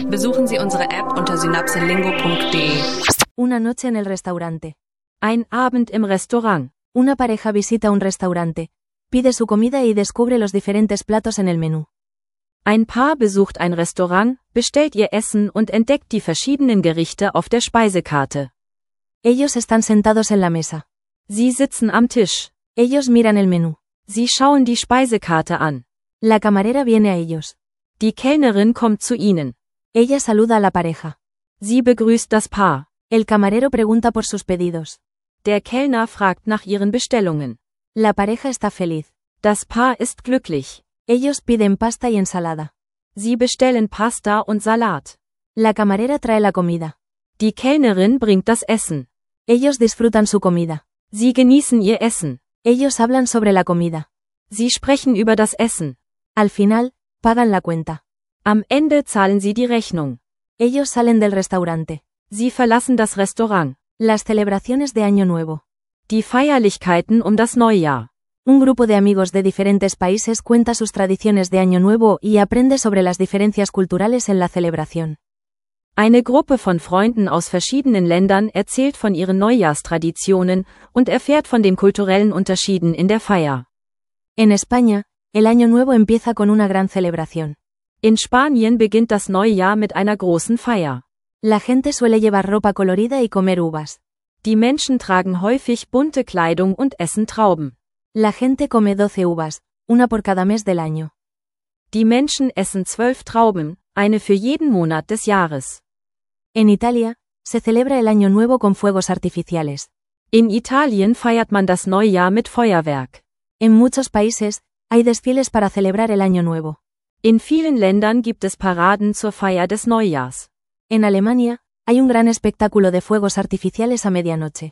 Besuchen Sie unsere App unter synapselingo.de. Una noche en el restaurante. Ein Abend im Restaurant. Una pareja visita un restaurante, pide su comida y descubre los diferentes platos en el menú. Ein Paar besucht ein Restaurant, bestellt ihr Essen und entdeckt die verschiedenen Gerichte auf der Speisekarte. Ellos están sentados en la mesa. Sie sitzen am Tisch. Ellos miran el menú. Sie schauen die Speisekarte an. La camarera viene a ellos. Die Kellnerin kommt zu ihnen. Ella saluda a la pareja. Sie begrüßt das Paar. El camarero pregunta por sus pedidos. Der Kellner fragt nach ihren Bestellungen. La pareja está feliz. Das Paar ist glücklich. Ellos piden pasta y ensalada. Sie bestellen Pasta und Salat. La camarera trae la comida. Die Kellnerin bringt das Essen. Ellos disfrutan su comida. Sie genießen ihr Essen. Ellos hablan sobre la comida. Sie sprechen über das Essen. Al final, pagan la cuenta. Am Ende zahlen sie die Rechnung. Ellos salen del restaurante. Sie verlassen das Restaurant. Las celebraciones de Año Nuevo. Die Feierlichkeiten um das Neujahr. Un grupo de amigos de diferentes países cuenta sus tradiciones de Año Nuevo y aprende sobre las diferencias culturales en la celebración. Eine Gruppe von Freunden aus verschiedenen Ländern erzählt von ihren Neujahrstraditionen und erfährt von den kulturellen Unterschieden in der Feier. En España, el Año Nuevo empieza con una gran celebración. In Spanien beginnt das Neujahr mit einer großen Feier. La gente suele llevar ropa colorida y comer uvas. Die Menschen tragen häufig bunte Kleidung und essen Trauben. La gente come 12 uvas, una por cada mes del año. Die Menschen essen 12 Trauben, eine für jeden Monat des Jahres. En Italia, se celebra el Año Nuevo con fuegos artificiales. In Italien feiert man das Neujahr mit Feuerwerk. En muchos países, hay desfiles para celebrar el Año Nuevo. In vielen Ländern gibt es Paraden zur Feier des Neujahrs. En Alemania, hay un gran espectáculo de fuegos artificiales a medianoche.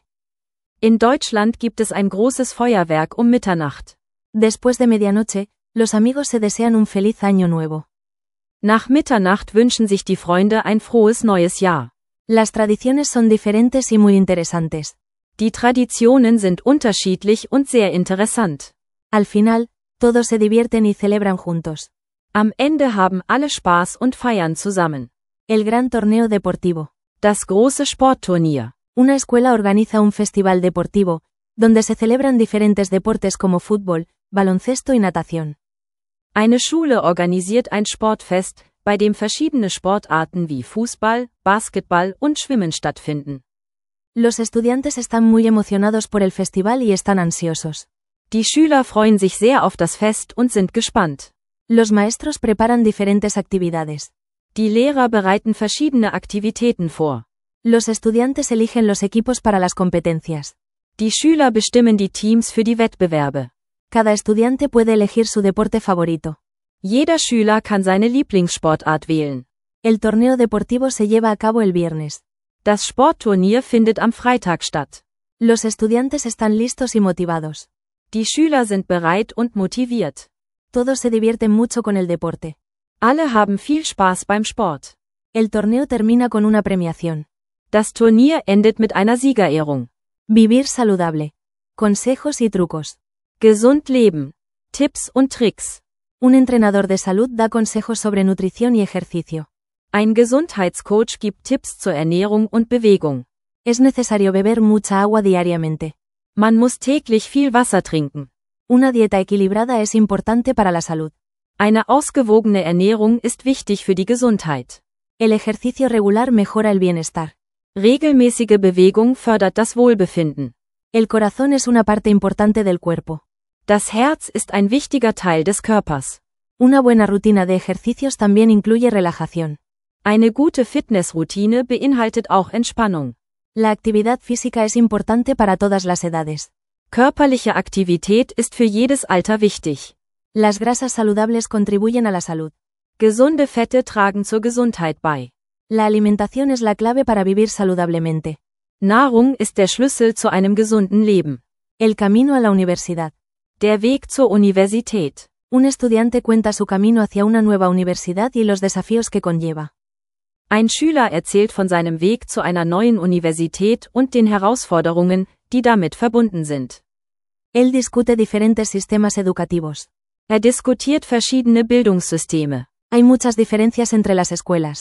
In Deutschland gibt es ein großes Feuerwerk um Mitternacht. Después de medianoche, los amigos se desean un feliz Año Nuevo. Nach Mitternacht wünschen sich die Freunde ein frohes neues Jahr. Las tradiciones son diferentes y muy interesantes. Die Traditionen sind unterschiedlich und sehr interessant. Al final, todos se divierten y celebran juntos. Am Ende haben alle Spaß und feiern zusammen. El gran torneo deportivo. Das große Sportturnier. Una escuela organiza un festival deportivo, donde se celebran diferentes deportes como fútbol, baloncesto y natación. Eine Schule organisiert ein Sportfest, bei dem verschiedene Sportarten wie Fußball, Basketball und Schwimmen stattfinden. Los estudiantes están muy emocionados por el festival y están ansiosos. Die Schüler freuen sich sehr auf das Fest und sind gespannt. Los maestros preparan diferentes actividades. Die Lehrer bereiten verschiedene Aktivitäten vor. Los estudiantes eligen los equipos para las competencias. Die Schüler bestimmen die Teams für die Wettbewerbe. Cada estudiante puede elegir su deporte favorito. Jeder Schüler kann seine Lieblingssportart wählen. El torneo deportivo se lleva a cabo el viernes. Das Sportturnier findet am Freitag statt. Los estudiantes están listos y motivados. Die Schüler sind bereit und motiviert. Todos se divierten mucho con el deporte. Alle haben viel Spaß beim Sport. El torneo termina con una premiación. Das Turnier endet mit einer Siegerehrung. Vivir saludable. Consejos y trucos. Gesund leben. Tipps und Tricks. Un entrenador de salud da consejos sobre nutrición y ejercicio. Ein Gesundheitscoach gibt Tipps zur Ernährung und Bewegung. Es necesario beber mucha agua diariamente. Man muss täglich viel Wasser trinken. Una dieta equilibrada es importante para la salud. Eine ausgewogene Ernährung ist wichtig für die Gesundheit. El ejercicio regular mejora el bienestar. Regelmäßige Bewegung fördert das Wohlbefinden. El corazón es una parte importante del cuerpo. Das Herz ist ein wichtiger Teil des Körpers. Una buena rutina de ejercicios también incluye relajación. Eine gute Fitnessroutine beinhaltet auch Entspannung. La actividad física es importante para todas las edades. Körperliche Aktivität ist für jedes Alter wichtig. Las grasas saludables contribuyen a la salud. Gesunde Fette tragen zur Gesundheit bei. La alimentación es la clave para vivir saludablemente. Nahrung ist der Schlüssel zu einem gesunden Leben. El camino a la universidad. Der Weg zur Universität. Un estudiante cuenta su camino hacia una nueva universidad y los desafíos que conlleva. Ein Schüler erzählt von seinem Weg zu einer neuen Universität und den Herausforderungen, die damit verbunden sind. Él discute diferentes sistemas educativos. Er diskutiert verschiedene Bildungssysteme. Hay muchas diferencias entre las escuelas.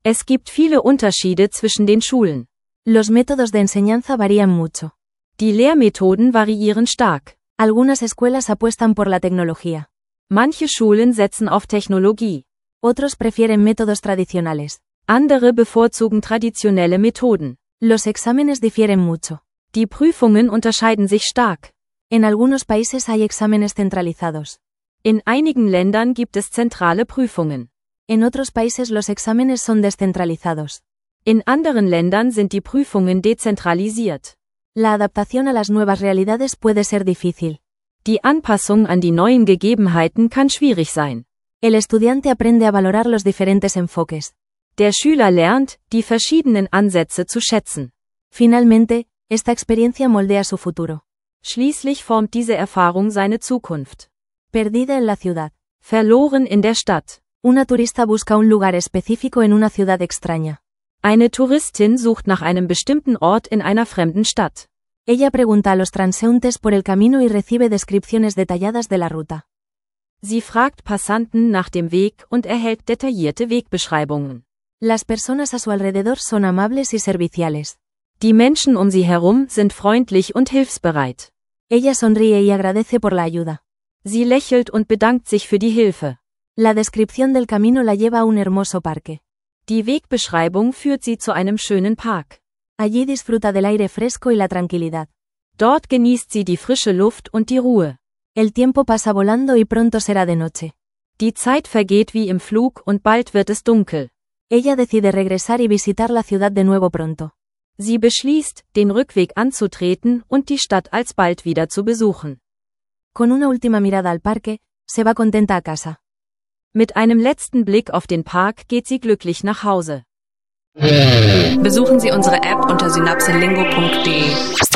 Es gibt viele Unterschiede zwischen den Schulen. Los métodos de enseñanza varían mucho. Die Lehrmethoden variieren stark. Algunas escuelas apuestan por la tecnología. Manche Schulen setzen auf Technologie. Otros prefieren métodos tradicionales. Andere bevorzugen traditionelle Methoden. Los exámenes difieren mucho. Die Prüfungen unterscheiden sich stark. En algunos países hay exámenes centralizados. In einigen Ländern gibt es zentrale Prüfungen. En otros países los exámenes son descentralizados. In anderen Ländern sind die Prüfungen dezentralisiert. La adaptación a las nuevas realidades puede ser difícil. Die Anpassung an die neuen Gegebenheiten kann schwierig sein. El estudiante aprende a valorar los diferentes enfoques. Der Schüler lernt, die verschiedenen Ansätze zu schätzen. Finalmente, esta experiencia moldea su futuro. Schließlich formt diese Erfahrung seine Zukunft. Perdida en la ciudad. Verloren in der Stadt. Una turista busca un lugar específico en una ciudad extraña. Eine Touristin sucht nach einem bestimmten Ort in einer fremden Stadt. Ella pregunta a los transeúntes por el camino y recibe descripciones detalladas de la ruta. Sie fragt Passanten nach dem Weg und erhält detaillierte Wegbeschreibungen. Las personas a su alrededor son amables y serviciales. Die Menschen um sie herum sind freundlich und hilfsbereit. Ella sonríe y agradece por la ayuda. Sie lächelt und bedankt sich für die Hilfe. La descripción del camino la lleva a un hermoso parque. Die Wegbeschreibung führt sie zu einem schönen Park. Allí disfruta del aire fresco y la tranquilidad. Dort genießt sie die frische Luft und die Ruhe. El tiempo pasa volando y pronto será de noche. Die Zeit vergeht wie im Flug und bald wird es dunkel. Ella decide regresar y visitar la ciudad de nuevo pronto. Sie beschließt, den Rückweg anzutreten und die Stadt alsbald wieder zu besuchen. Con una última mirada al parque, se va contenta a casa. Mit einem letzten Blick auf den Park geht sie glücklich nach Hause. Besuchen Sie unsere App unter synapselingo.de.